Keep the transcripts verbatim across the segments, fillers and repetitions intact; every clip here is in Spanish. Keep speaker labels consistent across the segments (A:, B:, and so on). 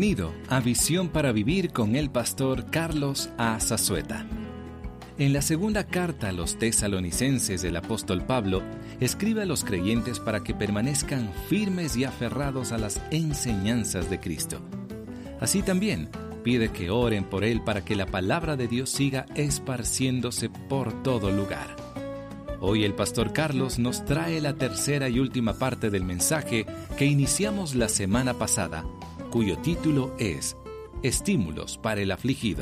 A: Bienvenido a Visión para Vivir con el pastor Carlos A. Zazueta. En la segunda carta a los tesalonicenses del apóstol Pablo, escribe a los creyentes para que permanezcan firmes y aferrados a las enseñanzas de Cristo. Así también pide que oren por él para que la palabra de Dios siga esparciéndose por todo lugar. Hoy el pastor Carlos nos trae la tercera y última parte del mensaje que iniciamos la semana pasada, cuyo título es Estímulos para el afligido.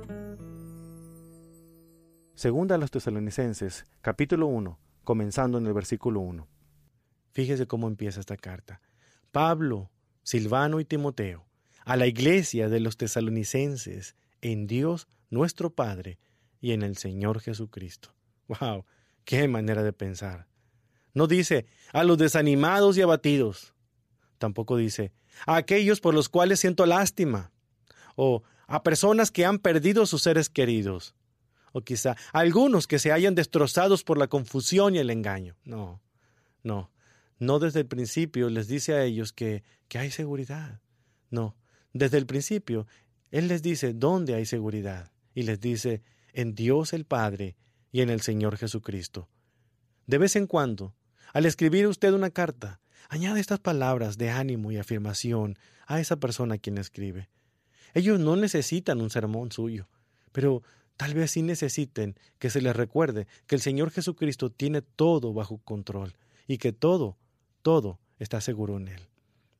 B: Segunda a los Tesalonicenses, capítulo uno, comenzando en el versículo uno. Fíjese cómo empieza esta carta. Pablo, Silvano y Timoteo, a la iglesia de los tesalonicenses, en Dios nuestro Padre y en el Señor Jesucristo. ¡Wow! ¡Qué manera de pensar! No dice, a los desanimados y abatidos. Tampoco dice, a aquellos por los cuales siento lástima. O a personas que han perdido sus seres queridos. O quizá a algunos que se hayan destrozados por la confusión y el engaño. No, no. No desde el principio les dice a ellos que, que hay seguridad. No, desde el principio Él les dice dónde hay seguridad. Y les dice, en Dios el Padre y en el Señor Jesucristo. De vez en cuando, al escribir usted una carta, añade estas palabras de ánimo y afirmación a esa persona a quien escribe. Ellos no necesitan un sermón suyo, pero tal vez sí necesiten que se les recuerde que el Señor Jesucristo tiene todo bajo control y que todo, todo está seguro en Él.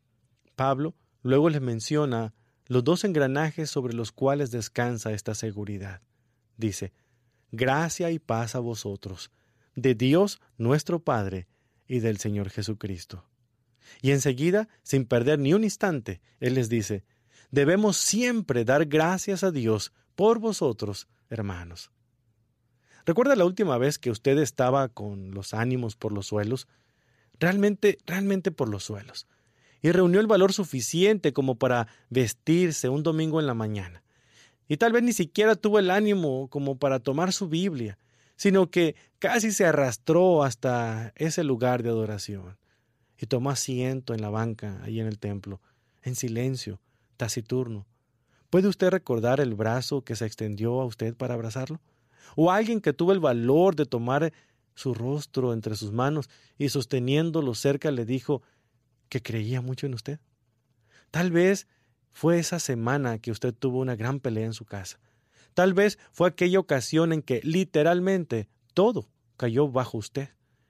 B: Pablo luego les menciona los dos engranajes sobre los cuales descansa esta seguridad. Dice, gracia y paz a vosotros, de Dios nuestro Padre y del Señor Jesucristo. Y enseguida, sin perder ni un instante, Él les dice, debemos siempre dar gracias a Dios por vosotros, hermanos. ¿Recuerda la última vez que usted estaba con los ánimos por los suelos? Realmente, realmente por los suelos. Y reunió el valor suficiente como para vestirse un domingo en la mañana. Y tal vez ni siquiera tuvo el ánimo como para tomar su Biblia, sino que casi se arrastró hasta ese lugar de adoración. Y tomó asiento en la banca, ahí en el templo, en silencio, taciturno. ¿Puede usted recordar el brazo que se extendió a usted para abrazarlo? ¿O alguien que tuvo el valor de tomar su rostro entre sus manos y sosteniéndolo cerca le dijo que creía mucho en usted? Tal vez fue esa semana que usted tuvo una gran pelea en su casa. Tal vez fue aquella ocasión en que literalmente todo cayó bajo usted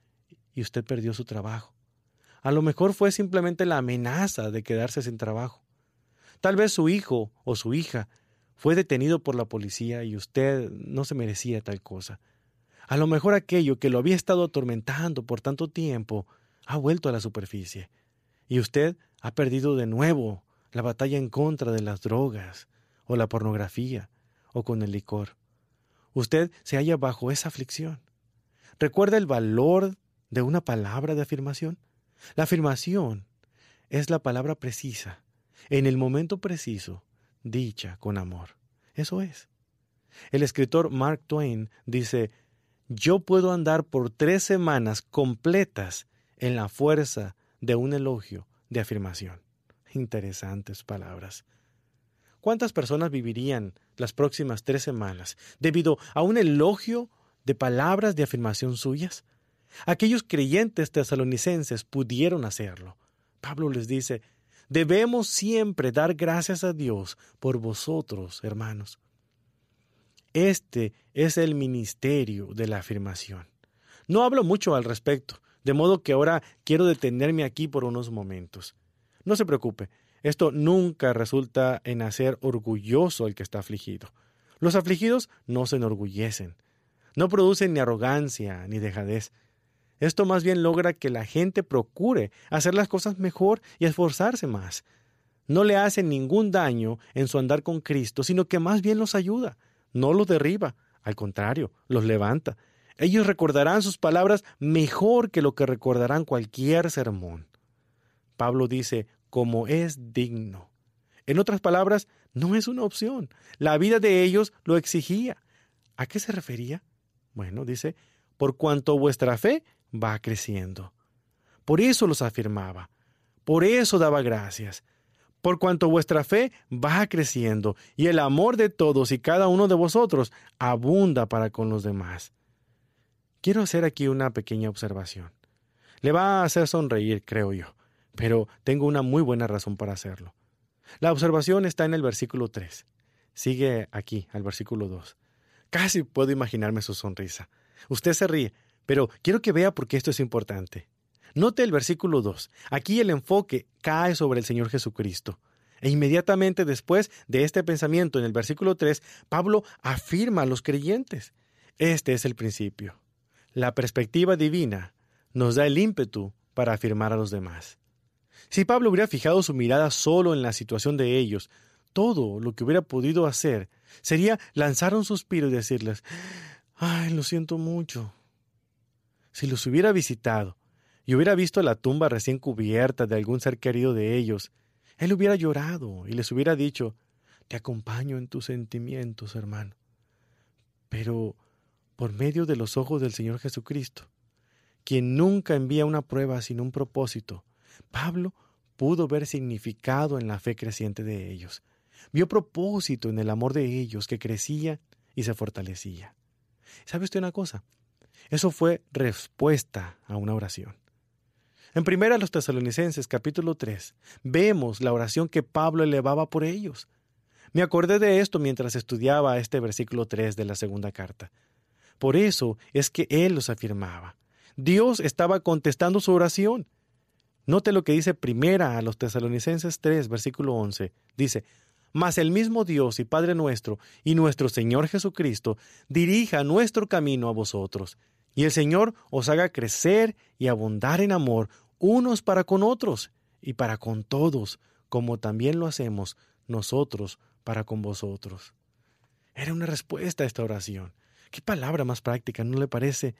B: y usted perdió su trabajo. A lo mejor fue simplemente la amenaza de quedarse sin trabajo. Tal vez su hijo o su hija fue detenido por la policía y usted no se merecía tal cosa. A lo mejor aquello que lo había estado atormentando por tanto tiempo ha vuelto a la superficie y usted ha perdido de nuevo la batalla en contra de las drogas o la pornografía o con el licor. Usted se halla bajo esa aflicción. ¿Recuerda el valor de una palabra de afirmación? La afirmación es la palabra precisa, en el momento preciso, dicha con amor. Eso es. El escritor Mark Twain dice, yo puedo andar por tres semanas completas en la fuerza de un elogio de afirmación. Interesantes palabras. ¿Cuántas personas vivirían las próximas tres semanas debido a un elogio de palabras de afirmación suyas? Aquellos creyentes tesalonicenses pudieron hacerlo. Pablo les dice, debemos siempre dar gracias a Dios por vosotros, hermanos. Este es el ministerio de la afirmación. No hablo mucho al respecto, de modo que ahora quiero detenerme aquí por unos momentos. No se preocupe, esto nunca resulta en hacer orgulloso al que está afligido. Los afligidos no se enorgullecen, no producen ni arrogancia ni dejadez. Esto más bien logra que la gente procure hacer las cosas mejor y esforzarse más. No le hace ningún daño en su andar con Cristo, sino que más bien los ayuda, no los derriba, al contrario, los levanta. Ellos recordarán sus palabras mejor que lo que recordarán cualquier sermón. Pablo dice, como es digno. En otras palabras, no es una opción. La vida de ellos lo exigía. ¿A qué se refería? Bueno, dice, por cuanto vuestra fe va creciendo. Por eso los afirmaba. Por eso daba gracias. por cuanto vuestra fe va creciendo y el amor de todos y cada uno de vosotros abunda para con los demás. Quiero hacer aquí una pequeña observación. Le va a hacer sonreír, creo yo, pero tengo una muy buena razón para hacerlo. La observación está en el versículo tres. Sigue aquí, al versículo dos. Casi puedo imaginarme su sonrisa. Usted se ríe, pero quiero que vea por qué esto es importante. Note el versículo dos. Aquí el enfoque cae sobre el Señor Jesucristo. E inmediatamente después de este pensamiento en el versículo tres, Pablo afirma a los creyentes. Este es el principio. La perspectiva divina nos da el ímpetu para afirmar a los demás. Si Pablo hubiera fijado su mirada solo en la situación de ellos, todo lo que hubiera podido hacer sería lanzar un suspiro y decirles, ¡ay, lo siento mucho! Si los hubiera visitado y hubiera visto la tumba recién cubierta de algún ser querido de ellos, él hubiera llorado y les hubiera dicho, te acompaño en tus sentimientos, hermano. Pero por medio de los ojos del Señor Jesucristo, quien nunca envía una prueba sin un propósito, Pablo pudo ver significado en la fe creciente de ellos. Vio propósito en el amor de ellos que crecía y se fortalecía. ¿Sabe usted una cosa? Eso fue respuesta a una oración. En primera los Tesalonicenses, capítulo tres, vemos la oración que Pablo elevaba por ellos. Me acordé de esto mientras estudiaba este versículo tres de la segunda carta. Por eso es que él los afirmaba. Dios estaba contestando su oración. Note lo que dice primera a los Tesalonicenses tres, versículo once. Dice, mas el mismo Dios y Padre nuestro y nuestro Señor Jesucristo dirija nuestro camino a vosotros, y el Señor os haga crecer y abundar en amor unos para con otros y para con todos, como también lo hacemos nosotros para con vosotros. Era una respuesta a esta oración. ¿Qué palabra más práctica, no le parece?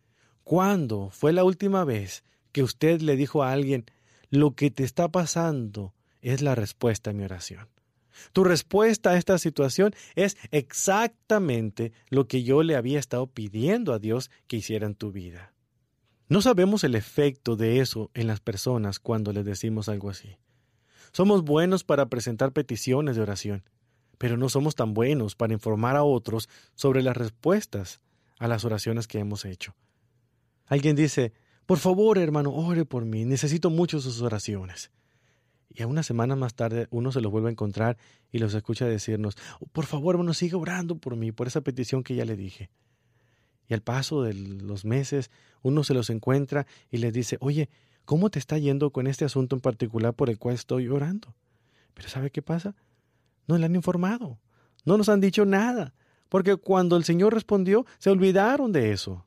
B: ¿Cuándo fue la última vez que usted le dijo a alguien, lo que te está pasando es la respuesta a mi oración? Tu respuesta a esta situación es exactamente lo que yo le había estado pidiendo a Dios que hiciera en tu vida. No sabemos el efecto de eso en las personas cuando les decimos algo así. Somos buenos para presentar peticiones de oración, pero no somos tan buenos para informar a otros sobre las respuestas a las oraciones que hemos hecho. Alguien dice, por favor, hermano, ore por mí, necesito mucho sus oraciones. Y a una semana más tarde uno se los vuelve a encontrar y los escucha decirnos, por favor, hermano, siga orando por mí, por esa petición que ya le dije. Y al paso de los meses, uno se los encuentra y les dice, oye, ¿cómo te está yendo con este asunto en particular por el cual estoy orando? Pero ¿sabe qué pasa? No le han informado, no nos han dicho nada, porque cuando el Señor respondió, se olvidaron de eso.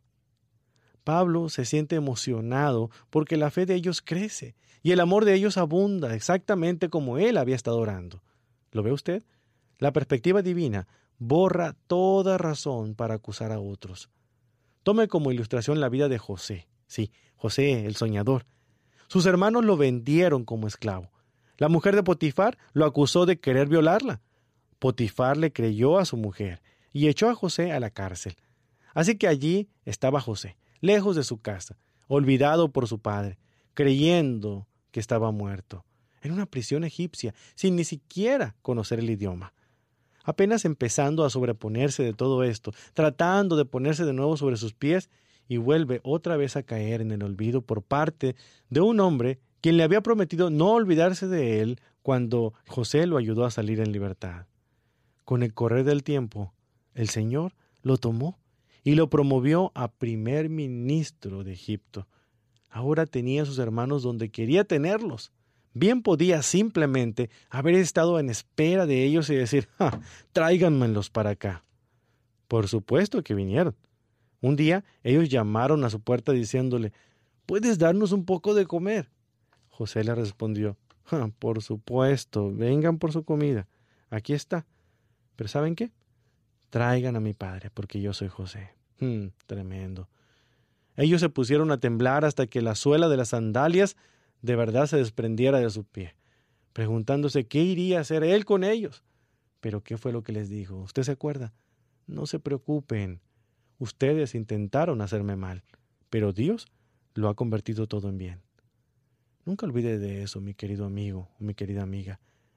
B: Pablo se siente emocionado porque la fe de ellos crece y el amor de ellos abunda exactamente como él había estado orando. ¿Lo ve usted? La perspectiva divina borra toda razón para acusar a otros. Tome como ilustración la vida de José. Sí, José, el soñador. Sus hermanos lo vendieron como esclavo. La mujer de Potifar lo acusó de querer violarla. Potifar le creyó a su mujer y echó a José a la cárcel. Así que allí estaba José, lejos de su casa, olvidado por su padre, creyendo que estaba muerto, en una prisión egipcia, sin ni siquiera conocer el idioma. Apenas empezando a sobreponerse de todo esto, tratando de ponerse de nuevo sobre sus pies, y vuelve otra vez a caer en el olvido por parte de un hombre quien le había prometido no olvidarse de él cuando José lo ayudó a salir en libertad. Con el correr del tiempo, el Señor lo tomó y lo promovió a primer ministro de Egipto. Ahora tenía a sus hermanos donde quería tenerlos. Bien podía simplemente haber estado en espera de ellos y decir, ¡ja! Tráiganmelos para acá. Por supuesto que vinieron. Un día ellos llamaron a su puerta diciéndole, ¿puedes darnos un poco de comer? José le respondió, ¡ja! Por supuesto, vengan por su comida. Aquí está. Pero ¿saben qué? Traigan a mi padre, porque yo soy José. Hmm, tremendo. Ellos se pusieron a temblar hasta que la suela de las sandalias de verdad se desprendiera de su pie, preguntándose qué iría a hacer él con ellos. Pero ¿qué fue lo que les dijo? ¿Usted se acuerda? No se preocupen. Ustedes intentaron hacerme mal, pero Dios lo ha convertido todo en bien. Nunca olvide de eso, mi querido amigo o mi querida amiga.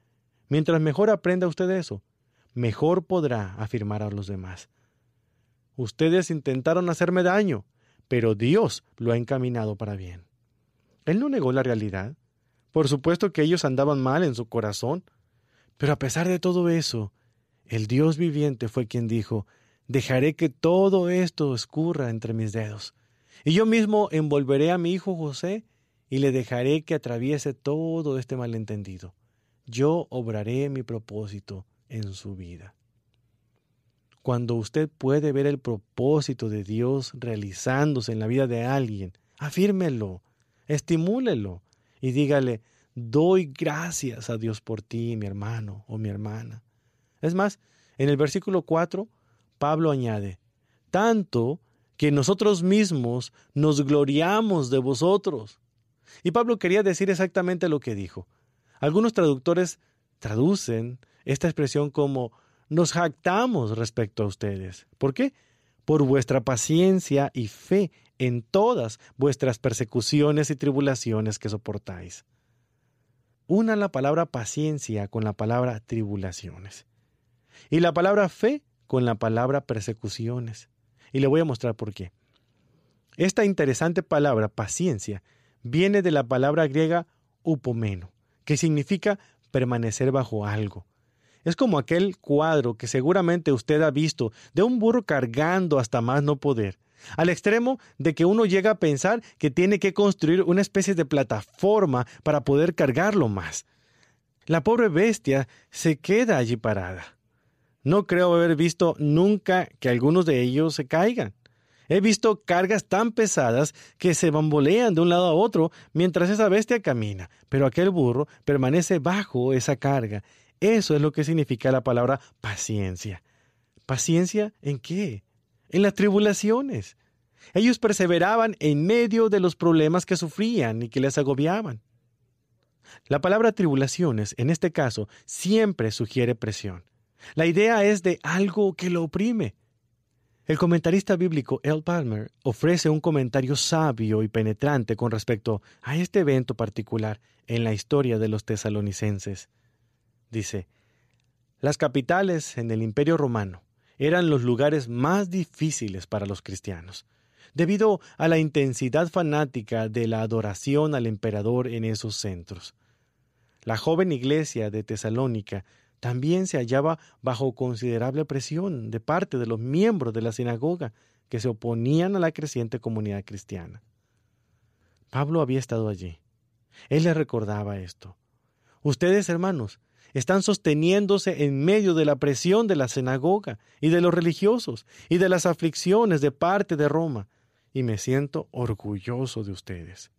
B: Mientras mejor aprenda usted eso, mejor podrá afirmar a los demás. Ustedes intentaron hacerme daño, pero Dios lo ha encaminado para bien. Él no negó la realidad. Por supuesto que ellos andaban mal en su corazón, pero a pesar de todo eso, el Dios viviente fue quien dijo: dejaré que todo esto escurra entre mis dedos, y yo mismo envolveré a mi hijo José y le dejaré que atraviese todo este malentendido. Yo obraré mi propósito en su vida. Cuando usted puede ver el propósito de Dios realizándose en la vida de alguien, afírmelo, estimúlelo y dígale: doy gracias a Dios por ti, mi hermano o mi hermana. Es más, en el versículo cuatro, Pablo añade: tanto que nosotros mismos nos gloriamos de vosotros. Y Pablo quería decir exactamente lo que dijo. Algunos traductores traducen esta expresión como: nos jactamos respecto a ustedes. ¿Por qué? Por vuestra paciencia y fe en todas vuestras persecuciones y tribulaciones que soportáis. Una la palabra paciencia con la palabra tribulaciones. Y la palabra fe con la palabra persecuciones. Y le voy a mostrar por qué. Esta interesante palabra, paciencia, viene de la palabra griega upomeno, que significa permanecer bajo algo. Es como aquel cuadro que seguramente usted ha visto de un burro cargando hasta más no poder, al extremo de que uno llega a pensar que tiene que construir una especie de plataforma para poder cargarlo más. La pobre bestia se queda allí parada. No creo haber visto nunca que algunos de ellos se caigan. He visto cargas tan pesadas que se bambolean de un lado a otro mientras esa bestia camina, pero aquel burro permanece bajo esa carga. Eso es lo que significa la palabra paciencia. ¿Paciencia en qué? En las tribulaciones. Ellos perseveraban en medio de los problemas que sufrían y que les agobiaban. La palabra tribulaciones, en este caso, siempre sugiere presión. La idea es de algo que lo oprime. El comentarista bíblico L. Palmer ofrece un comentario sabio y penetrante con respecto a este evento particular en la historia de los tesalonicenses. Dice: las capitales en el Imperio Romano eran los lugares más difíciles para los cristianos, debido a la intensidad fanática de la adoración al emperador en esos centros. La joven iglesia de Tesalónica también se hallaba bajo considerable presión de parte de los miembros de la sinagoga que se oponían a la creciente comunidad cristiana. Pablo había estado allí. Él les recordaba esto. Ustedes, hermanos, están sosteniéndose en medio de la presión de la sinagoga y de los religiosos y de las aflicciones de parte de Roma, y me siento orgulloso de ustedes.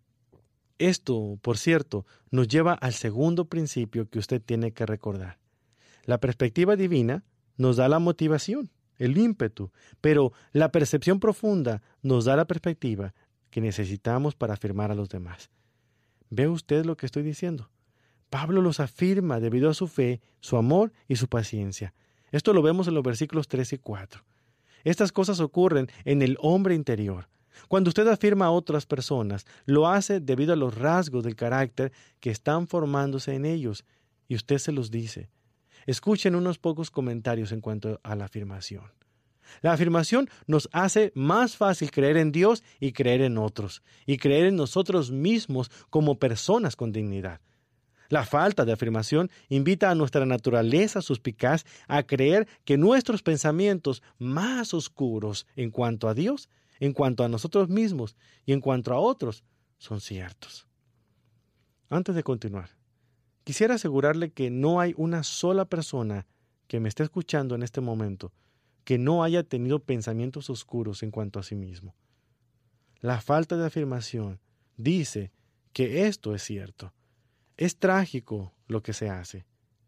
B: Esto, por cierto, nos lleva al segundo principio que usted tiene que recordar. La perspectiva divina nos da la motivación, el ímpetu, pero la percepción profunda nos da la perspectiva que necesitamos para afirmar a los demás. ¿Ve usted lo que estoy diciendo? Pablo los afirma debido a su fe, su amor y su paciencia. Esto lo vemos en los versículos tres y cuatro. Estas cosas ocurren en el hombre interior. Cuando usted afirma a otras personas, lo hace debido a los rasgos del carácter que están formándose en ellos, y usted se los dice. Escuchen unos pocos comentarios en cuanto a la afirmación. La afirmación nos hace más fácil creer en Dios y creer en otros, y creer en nosotros mismos como personas con dignidad. La falta de afirmación invita a nuestra naturaleza suspicaz a creer que nuestros pensamientos más oscuros en cuanto a Dios, en cuanto a nosotros mismos y en cuanto a otros, son ciertos. Antes de continuar, quisiera asegurarle que no hay una sola persona que me esté escuchando en este momento que no haya tenido pensamientos oscuros en cuanto a sí mismo. La falta de afirmación dice que esto es cierto. Es trágico lo que se hace.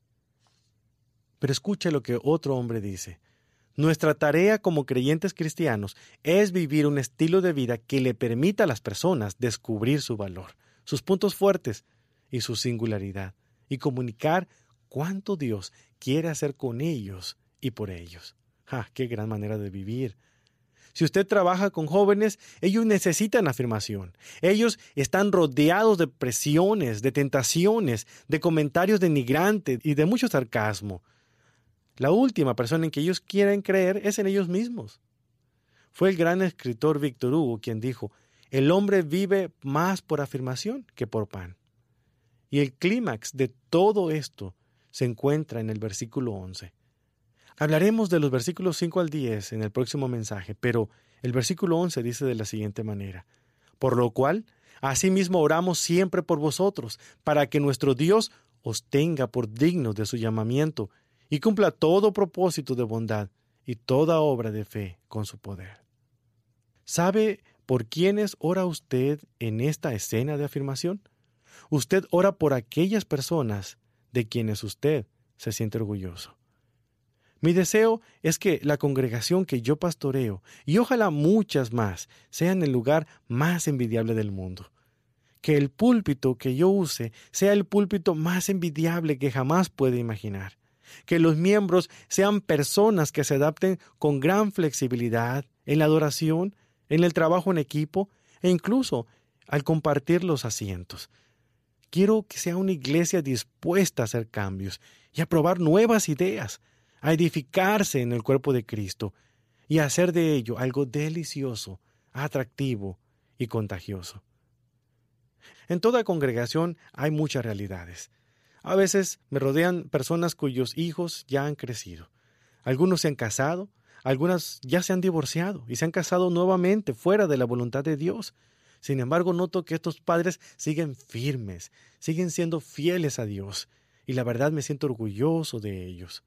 B: Pero escuche lo que otro hombre dice. Nuestra tarea como creyentes cristianos es vivir un estilo de vida que le permita a las personas descubrir su valor, sus puntos fuertes y su singularidad, y comunicar cuánto Dios quiere hacer con ellos y por ellos. ¡Ah, qué gran manera de vivir! Si usted trabaja con jóvenes, ellos necesitan afirmación. Ellos están rodeados de presiones, de tentaciones, de comentarios denigrantes y de mucho sarcasmo. La última persona en que ellos quieren creer es en ellos mismos. Fue el gran escritor Víctor Hugo quien dijo: el hombre vive más por afirmación que por pan. Y el clímax de todo esto se encuentra en el versículo once. Hablaremos de los versículos cinco al diez en el próximo mensaje, pero el versículo once dice de la siguiente manera: por lo cual, asimismo oramos siempre por vosotros, para que nuestro Dios os tenga por dignos de su llamamiento y cumpla todo propósito de bondad y toda obra de fe con su poder. ¿Sabe por quiénes ora usted en esta escena de afirmación? Usted ora por aquellas personas de quienes usted se siente orgulloso. Mi deseo es que la congregación que yo pastoreo, y ojalá muchas más, sean el lugar más envidiable del mundo. Que el púlpito que yo use sea el púlpito más envidiable que jamás puede imaginar. Que los miembros sean personas que se adapten con gran flexibilidad en la adoración, en el trabajo en equipo e incluso al compartir los asientos. Quiero que sea una iglesia dispuesta a hacer cambios y a probar nuevas ideas, a edificarse en el cuerpo de Cristo y a hacer de ello algo delicioso, atractivo y contagioso. En toda congregación hay muchas realidades. A veces me rodean personas cuyos hijos ya han crecido. Algunos se han casado, algunas ya se han divorciado y se han casado nuevamente fuera de la voluntad de Dios. Sin embargo, noto que estos padres siguen firmes, siguen siendo fieles a Dios, y la verdad me siento orgulloso de ellos.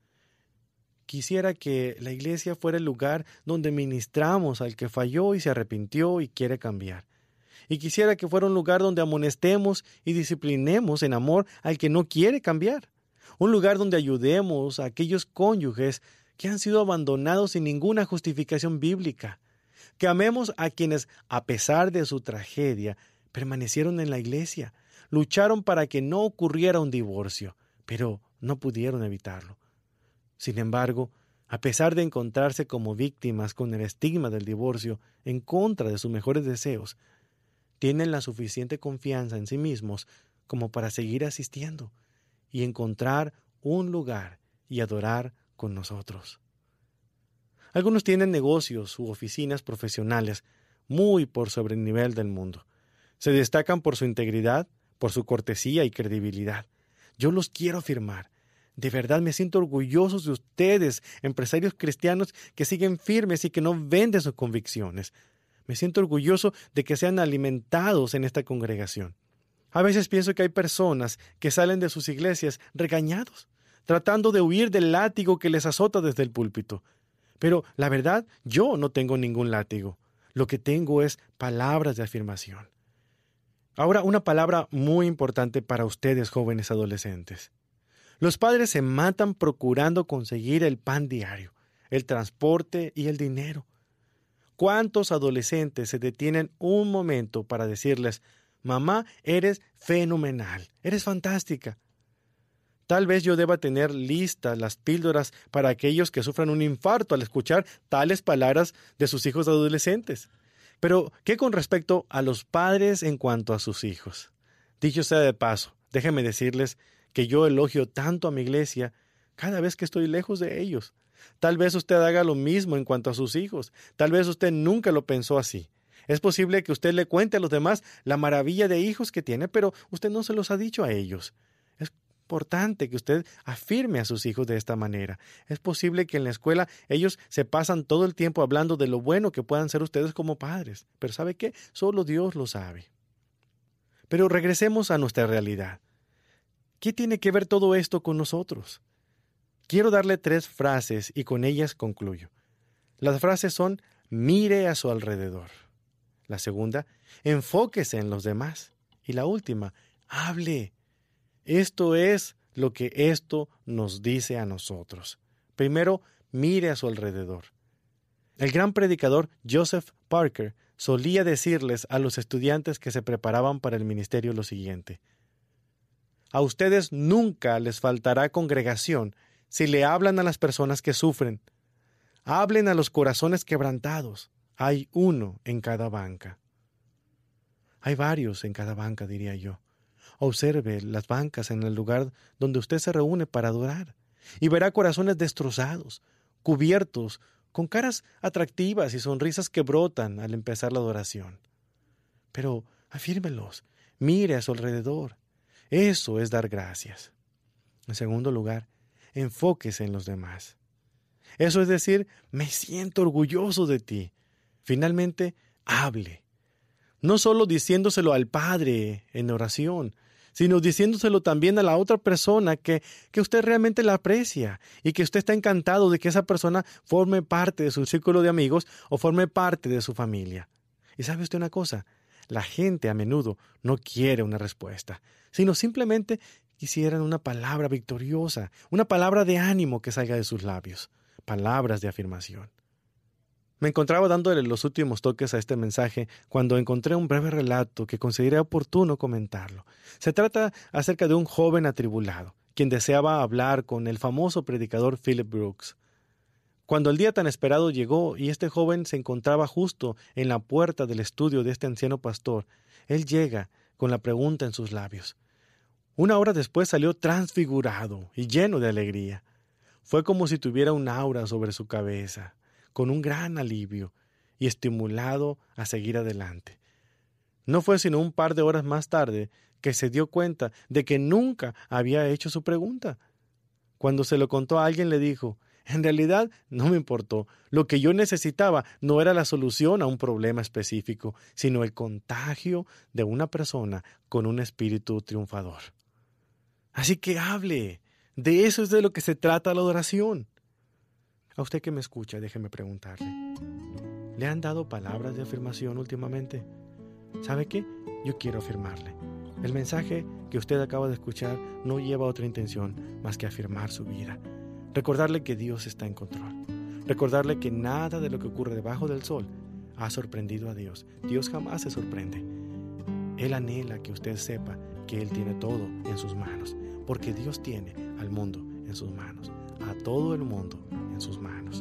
B: Quisiera que la iglesia fuera el lugar donde ministramos al que falló y se arrepintió y quiere cambiar. Y quisiera que fuera un lugar donde amonestemos y disciplinemos en amor al que no quiere cambiar. Un lugar donde ayudemos a aquellos cónyuges que han sido abandonados sin ninguna justificación bíblica. Que amemos a quienes, a pesar de su tragedia, permanecieron en la iglesia, lucharon para que no ocurriera un divorcio, pero no pudieron evitarlo. Sin embargo, a pesar de encontrarse como víctimas con el estigma del divorcio en contra de sus mejores deseos, tienen la suficiente confianza en sí mismos como para seguir asistiendo y encontrar un lugar y adorar con nosotros. Algunos tienen negocios u oficinas profesionales muy por sobre el nivel del mundo. Se destacan por su integridad, por su cortesía y credibilidad. Yo los quiero afirmar. De verdad me siento orgulloso de ustedes, empresarios cristianos que siguen firmes y que no venden sus convicciones. Me siento orgulloso de que sean alimentados en esta congregación. A veces pienso que hay personas que salen de sus iglesias regañados, tratando de huir del látigo que les azota desde el púlpito. Pero la verdad, yo no tengo ningún látigo. Lo que tengo es palabras de afirmación. Ahora, una palabra muy importante para ustedes, jóvenes adolescentes. Los padres se matan procurando conseguir el pan diario, el transporte y el dinero. ¿Cuántos adolescentes se detienen un momento para decirles: mamá, eres fenomenal, eres fantástica? Tal vez yo deba tener listas las píldoras para aquellos que sufran un infarto al escuchar tales palabras de sus hijos adolescentes. Pero, ¿qué con respecto a los padres en cuanto a sus hijos? Dicho sea de paso, déjenme decirles que yo elogio tanto a mi iglesia cada vez que estoy lejos de ellos. Tal vez usted haga lo mismo en cuanto a sus hijos. Tal vez usted nunca lo pensó así. Es posible que usted le cuente a los demás la maravilla de hijos que tiene, pero usted no se los ha dicho a ellos. Es importante que usted afirme a sus hijos de esta manera. Es posible que en la escuela ellos se pasan todo el tiempo hablando de lo bueno que puedan ser ustedes como padres. Pero ¿sabe qué? Solo Dios lo sabe. Pero regresemos a nuestra realidad. ¿Qué tiene que ver todo esto con nosotros? Quiero darle tres frases y con ellas concluyo. Las frases son: mire a su alrededor. La segunda, enfóquese en los demás. Y la última, hable. Esto es lo que esto nos dice a nosotros. Primero, mire a su alrededor. El gran predicador Joseph Parker solía decirles a los estudiantes que se preparaban para el ministerio lo siguiente: a ustedes nunca les faltará congregación si le hablan a las personas que sufren. Hablen a los corazones quebrantados. Hay uno en cada banca. Hay varios en cada banca, diría yo. Observe las bancas en el lugar donde usted se reúne para adorar y verá corazones destrozados, cubiertos, con caras atractivas y sonrisas que brotan al empezar la adoración. Pero afírmelos, mire a su alrededor. Eso es dar gracias. En segundo lugar, enfóquese en los demás. Eso es decir, me siento orgulloso de ti. Finalmente, hable. No solo diciéndoselo al Padre en oración, sino diciéndoselo también a la otra persona que, que usted realmente la aprecia y que usted está encantado de que esa persona forme parte de su círculo de amigos o forme parte de su familia. Y ¿sabe usted una cosa? La gente a menudo no quiere una respuesta, sino simplemente quisieran una palabra victoriosa, una palabra de ánimo que salga de sus labios, palabras de afirmación. Me encontraba dándole los últimos toques a este mensaje cuando encontré un breve relato que consideré oportuno comentarlo. Se trata acerca de un joven atribulado, quien deseaba hablar con el famoso predicador Philip Brooks. Cuando el día tan esperado llegó y este joven se encontraba justo en la puerta del estudio de este anciano pastor, él llega con la pregunta en sus labios. Una hora después salió transfigurado y lleno de alegría. Fue como si tuviera un aura sobre su cabeza, con un gran alivio y estimulado a seguir adelante. No fue sino un par de horas más tarde que se dio cuenta de que nunca había hecho su pregunta. Cuando se lo contó a alguien le dijo, en realidad no me importó. Lo que yo necesitaba no era la solución a un problema específico, sino el contagio de una persona con un espíritu triunfador. Así que hable. De eso es de lo que se trata la adoración. A usted que me escucha, déjeme preguntarle. ¿Le han dado palabras de afirmación últimamente? ¿Sabe qué? Yo quiero afirmarle. El mensaje que usted acaba de escuchar no lleva otra intención más que afirmar su vida. Recordarle que Dios está en control. Recordarle que nada de lo que ocurre debajo del sol ha sorprendido a Dios. Dios jamás se sorprende. Él anhela que usted sepa que Él tiene todo en sus manos, porque Dios tiene al mundo en sus manos, a todo el mundo en sus manos.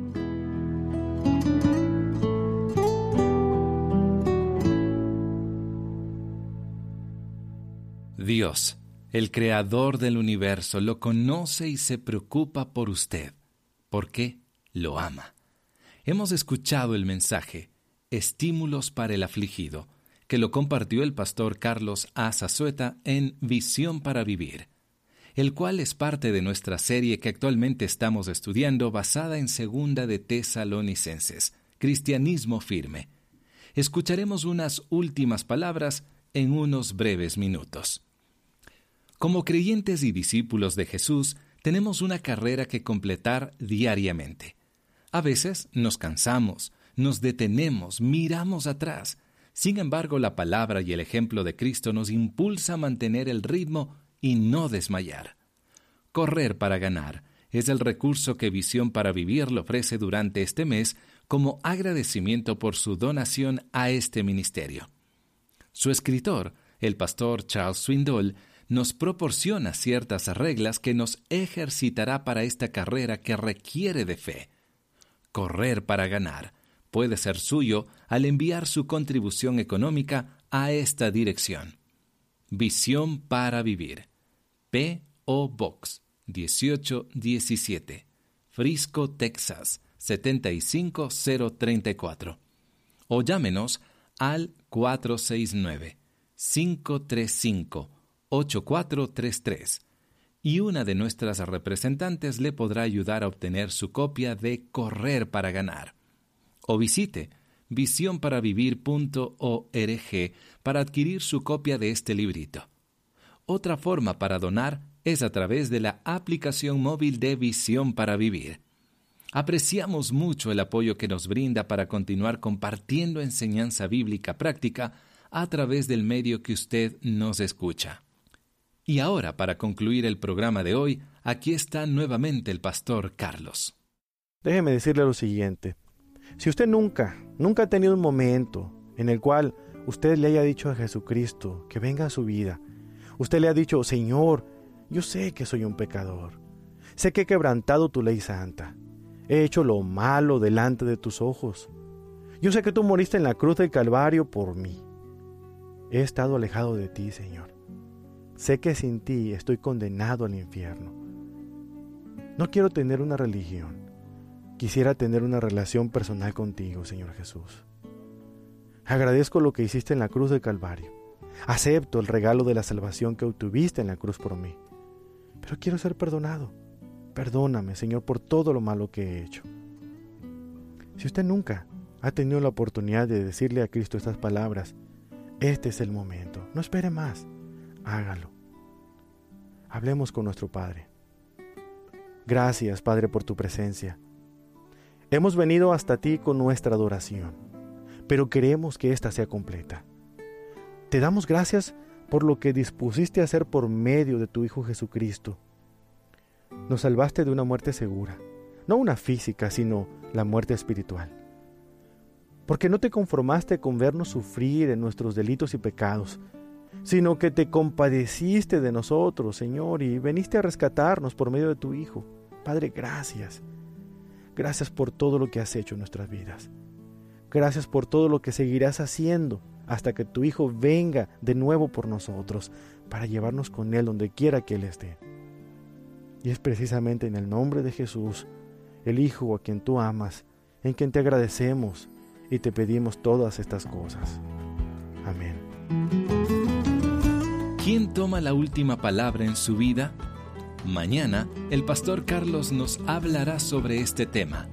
A: Dios, el creador del universo, lo conoce y se preocupa por usted. ¿Por qué? Lo ama. Hemos escuchado el mensaje Estímulos para el afligido, que lo compartió el pastor Carlos A. Zazueta en Visión para Vivir, el cual es parte de nuestra serie que actualmente estamos estudiando basada en Segunda de Tesalonicenses, Cristianismo Firme. Escucharemos unas últimas palabras en unos breves minutos. Como creyentes y discípulos de Jesús, tenemos una carrera que completar diariamente. A veces nos cansamos, nos detenemos, miramos atrás. Sin embargo, la palabra y el ejemplo de Cristo nos impulsa a mantener el ritmo y no desmayar. Correr para ganar es el recurso que Visión para Vivir le ofrece durante este mes como agradecimiento por su donación a este ministerio. Su escritor, el pastor Charles Swindoll, nos proporciona ciertas reglas que nos ejercitará para esta carrera que requiere de fe. Correr para ganar puede ser suyo al enviar su contribución económica a esta dirección. Visión para Vivir. P O Box dieciocho diecisiete, Frisco, Texas setenta y cinco cero treinta y cuatro. O llámenos al cuatro seis nueve, cinco tres cinco, ocho cuatro tres tres y una de nuestras representantes le podrá ayudar a obtener su copia de Correr para Ganar. O visite visión para vivir punto org para adquirir su copia de este librito. Otra forma para donar es a través de la aplicación móvil de Visión para Vivir. Apreciamos mucho el apoyo que nos brinda para continuar compartiendo enseñanza bíblica práctica a través del medio que usted nos escucha. Y ahora, para concluir el programa de hoy, aquí está nuevamente el pastor Carlos.
B: Déjeme decirle lo siguiente. Si usted nunca, nunca ha tenido un momento en el cual usted le haya dicho a Jesucristo que venga a su vida, usted le ha dicho, Señor, yo sé que soy un pecador, sé que he quebrantado tu ley santa, he hecho lo malo delante de tus ojos. Yo sé que tú moriste en la cruz del Calvario por mí. He estado alejado de ti, Señor. Sé que sin ti estoy condenado al infierno. No quiero tener una religión. Quisiera tener una relación personal contigo, Señor Jesús. Agradezco lo que hiciste en la cruz del Calvario. Acepto el regalo de la salvación que obtuviste en la cruz por mí. Pero quiero ser perdonado. Perdóname, Señor, por todo lo malo que he hecho. Si usted nunca ha tenido la oportunidad de decirle a Cristo estas palabras, este es el momento. No espere más. Hágalo. Hablemos con nuestro Padre. Gracias, Padre, por tu presencia. Hemos venido hasta ti con nuestra adoración, pero queremos que ésta sea completa. Te damos gracias por lo que dispusiste a hacer por medio de tu Hijo Jesucristo. Nos salvaste de una muerte segura, no una física, sino la muerte espiritual. Porque no te conformaste con vernos sufrir en nuestros delitos y pecados, sino que te compadeciste de nosotros, Señor, y veniste a rescatarnos por medio de tu Hijo. Padre, gracias. Gracias por todo lo que has hecho en nuestras vidas. Gracias por todo lo que seguirás haciendo hasta que tu Hijo venga de nuevo por nosotros para llevarnos con Él donde quiera que Él esté. Y es precisamente en el nombre de Jesús, el Hijo a quien tú amas, en quien te agradecemos y te pedimos todas estas cosas. Amén.
A: ¿Quién toma la última palabra en su vida? Mañana, el pastor Carlos nos hablará sobre este tema.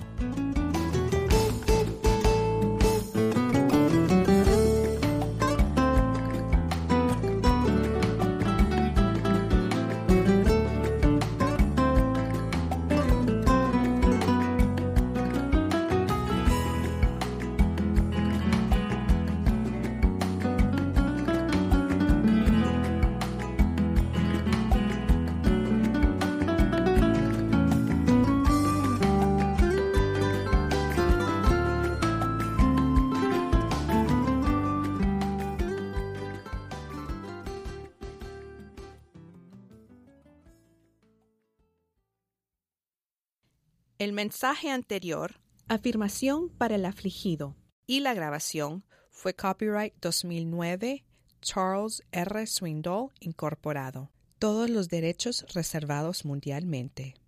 C: El mensaje anterior, Afirmación para el afligido, y la grabación fue copyright dos mil nueve, Charles R. Swindoll, Incorporado. Todos los derechos reservados mundialmente.